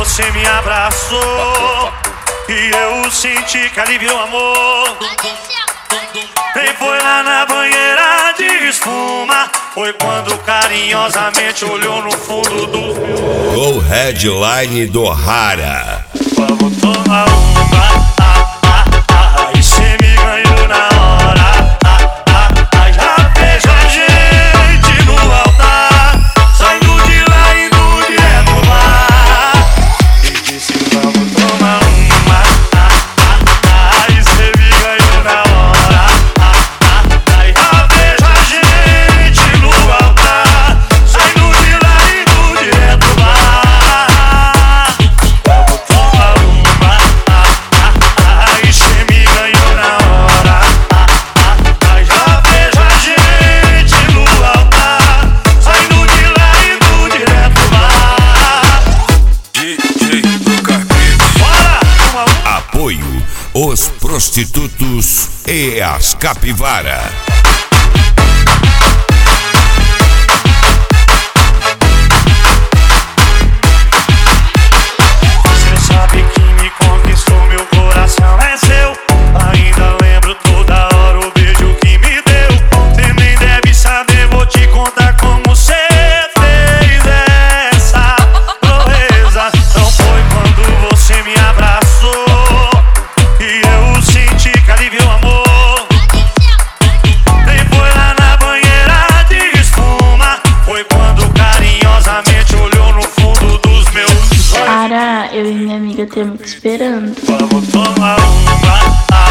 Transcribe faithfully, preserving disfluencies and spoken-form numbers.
você me abraçou e eu senti que alivio amor. Quem foi lá na banheira de espuma foi quando carinhosamente olhou no fundo do Go Headline do Rara. Vamos tomar uma, ah, ah, ah, aí cê me ganhou na hora, ah, ah, ah, já fez a gente no altar, saindo de lá e indo direto lá, e disse vamos tomar uma, ah, ah, ah, aí cê me ganhou na hora, ah, ah, ah, já fez a gente no altar, saindo de lá e indo direto lá, vamos tomar uma, ah, ah, ah, aí cê me ganhou na hora, ah, ah, ah, já fez a gente no altar, saindo de lá e indo direto lá. D J do Carpete. Bora! Uma, uma. Apoio Os Prostitutos e as Capivara. Você sabe que me conquistou, meu coração é seu. Ainda lembro toda hora o beijo que me deu. Você nem deve saber, vou te contar como você fez essa proeza. Não foi quando você me abraçou e eu senti que alivio amor. Nem foi lá na banheira de espuma, foi quando carinhosamente olhou no fundo dos meus olhos. Para, eu e minha amiga temos te esperando. Vamos tomar uma, ah,